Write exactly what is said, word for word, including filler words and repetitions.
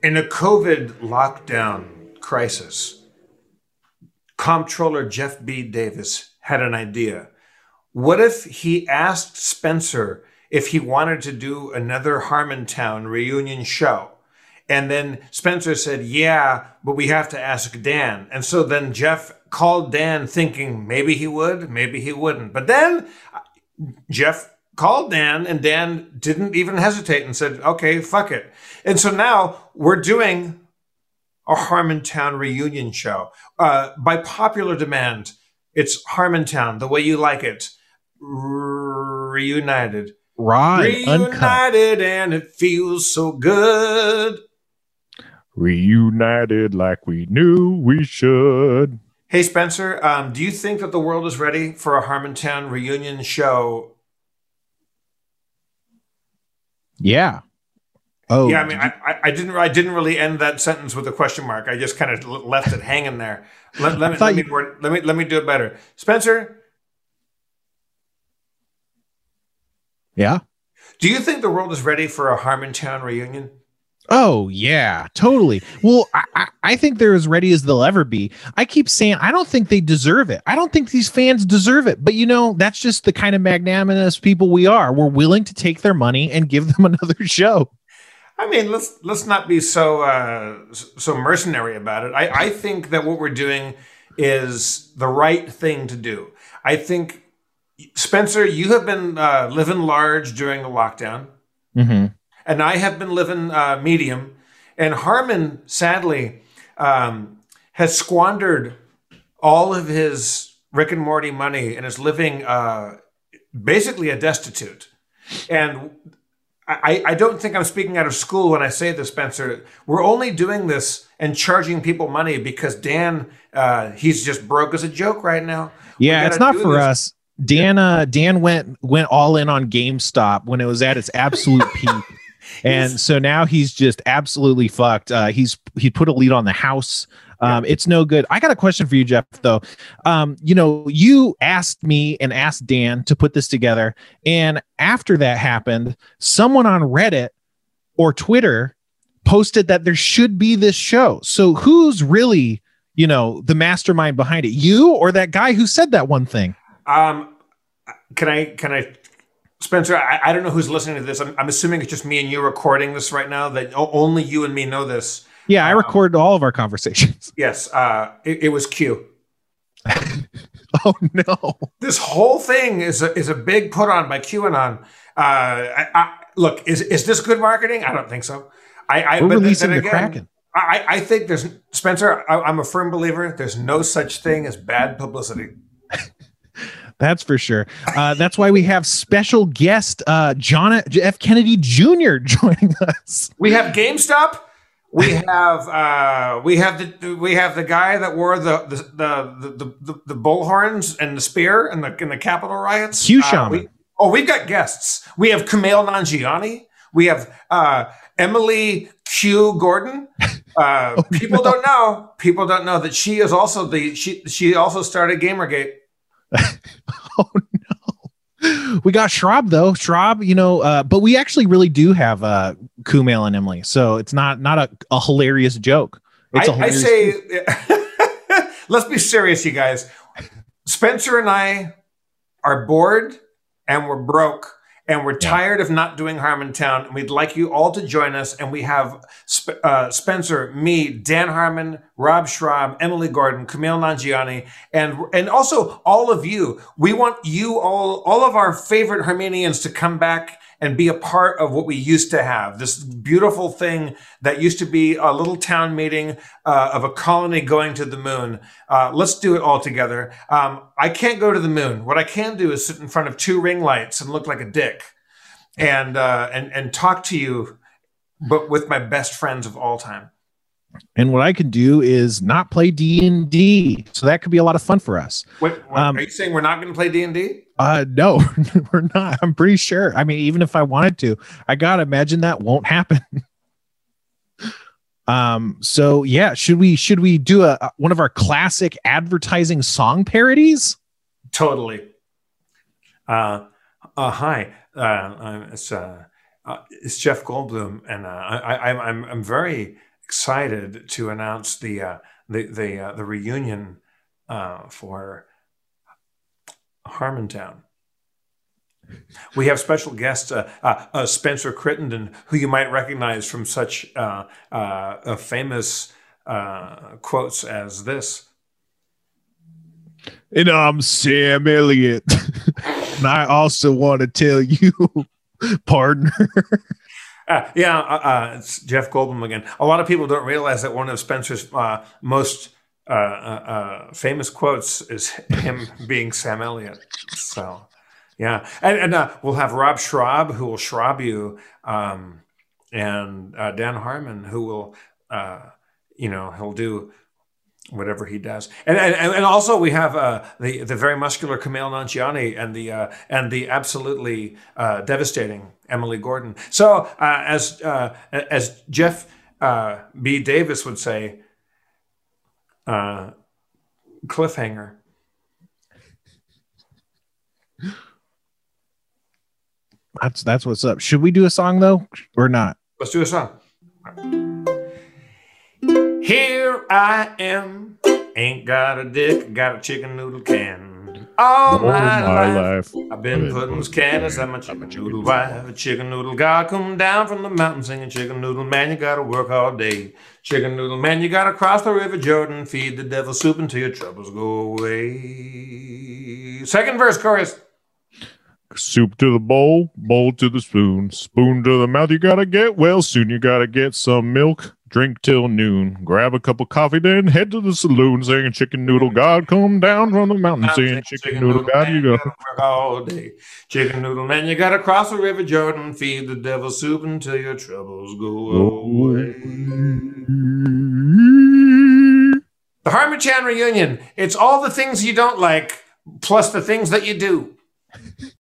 In a COVID lockdown crisis, comptroller Jeff B. Davis had an idea. What if he asked Spencer if he wanted to do another Harmontown reunion show? And then Spencer said, yeah, but we have to ask Dan. And so then Jeff called Dan thinking maybe he would, maybe he wouldn't. But then Jeff called Dan and Dan didn't even hesitate and said, okay, fuck it. And so now we're doing a Harmontown reunion show. Uh, by popular demand, it's Harmontown, the way you like it. Reunited. Raw and Reunited, and it feels so good. Reunited like we knew we should. Hey, Spencer, um, do you think that the world is ready for a Harmontown reunion show? Yeah. Oh, yeah. I mean, I, I, I didn't. I didn't really end that sentence with a question mark. I just kind of left it hanging there. Let, let me let me, you... word, let me let me do it better, Spencer. Yeah. Do you think the world is ready for a Harmontown reunion? Oh, yeah, totally. Well, I, I, I think they're as ready as they'll ever be. I keep saying I don't think they deserve it. I don't think these fans deserve it. But, you know, that's just the kind of magnanimous people we are. We're willing to take their money and give them another show. I mean, let's let's not be so uh, so mercenary about it. I, I think that what we're doing is the right thing to do. I think, Spencer, you have been uh, living large during the lockdown. Mm-hmm. And I have been living uh, medium. And Harmon, sadly, um, has squandered all of his Rick and Morty money and is living uh, basically a destitute. And I, I don't think I'm speaking out of school when I say this, Spencer. We're only doing this and charging people money because Dan, uh, he's just broke as a joke right now. Yeah, it's not for this. us. Dan, uh, Dan went went all in on GameStop when it was at its absolute peak. And so now he's just absolutely fucked. Uh, he's he put a lead on the house. Um, it's no good. I got a question for you, Jeff, though. Um, you know, you asked me and asked Dan to put this together. And after that happened, someone on Reddit or Twitter posted that there should be this show. So who's really, you know, the mastermind behind it? You or that guy who said that one thing? Um, can I can I Spencer, I, I don't know who's listening to this. I'm, I'm assuming it's just me and you recording this right now, that o- only you and me know this. Yeah, I um, record all of our conversations. Yes, uh, it, it was Q. Oh, no. This whole thing is a, is a big put on by QAnon. Uh, I, I, look, is is this good marketing? I don't think so. I, I, We're but releasing then the again, Kraken. I, I think there's, Spencer, I, I'm a firm believer, there's no such thing as bad publicity. That's for sure. Uh, that's why we have special guest uh, John F. Kennedy Junior joining us. We have GameStop. We have uh, we have the we have the guy that wore the the the the, the, the bullhorns and the spear in the in the Capitol riots. Q uh, Shaman. we, oh, we've got guests. We have Kumail Nanjiani. We have uh, Emily Q Gordon. Uh, oh, people no. don't know. People don't know that she is also the she she also started Gamergate. Oh no, we got Schraub though. Schraub, you know, uh, but we actually really do have uh, Kumail and Emily, so it's not not a, a hilarious joke. It's I, a hilarious I say, let's be serious, you guys. Spencer and I are bored and we're broke and we're tired yeah. of not doing Harmontown. And we'd like you all to join us. And we have Sp- uh, Spencer, me, Dan Harmon, Rob Schraub, Emily Gordon, Kumail Nanjiani, and and also all of you. We want you all, all of our favorite Harmonians to come back and be a part of what we used to have. This beautiful thing that used to be a little town meeting uh, of a colony going to the moon. Uh, let's do it all together. Um, I can't go to the moon. What I can do is sit in front of two ring lights and look like a dick and uh, and and talk to you, but with my best friends of all time. And what I can do is not play D and D. So that could be a lot of fun for us. Wait, what, um, are you saying we're not going to play D and D? Uh, no, we're not. I'm pretty sure. I mean, even if I wanted to, I got to imagine that won't happen. um. So yeah, should we should we do a one of our classic advertising song parodies? Totally. Uh, uh hi. Uh, it's uh, uh, it's Jeff Goldblum, and uh, I, I, I'm I'm very excited to announce the uh, the the uh, the reunion uh, for Harmontown. We have special guest uh, uh, uh, Spencer Crittenden, who you might recognize from such uh, uh, famous uh, quotes as this. And I'm Sam Elliott. And I also want to tell you, partner. Uh, yeah, uh, uh, it's Jeff Goldblum again. A lot of people don't realize that one of Spencer's uh, most uh, uh, uh, famous quotes is him being Sam Elliott. So, yeah. And, and uh, we'll have Rob Schraub, who will Schraub you, um, and uh, Dan Harmon, who will, uh, you know, he'll do whatever he does. And and, and also we have uh, the, the very muscular Kumail Nanjiani and the, uh, and the absolutely uh, devastating Emily Gordon. So uh, as uh, as Jeff uh, B. Davis would say, uh, cliffhanger. That's that's what's up. Should we do a song though, or not? Let's do a song. Here I am, ain't got a dick, got a chicken noodle can. All, All my, my life, life, I've been putting scanners on my chicken noodle wife. A chicken noodle God come down from the mountain singing, chicken noodle man, you gotta work all day. Chicken noodle man, you gotta cross the river Jordan, feed the devil soup until your troubles go away. Second verse, chorus. Soup to the bowl, bowl to the spoon, spoon to the mouth. You gotta get well soon. You gotta get some milk, drink till noon. Grab a cup of coffee, then head to the saloon, singing chicken noodle God come down from the mountain, saying chicken, chicken noodle God you go. Work all day. Chicken noodle man, you gotta cross the river Jordan, feed the devil soup until your troubles go away. The Harmon-Chan reunion. It's all the things you don't like, plus the things that you do.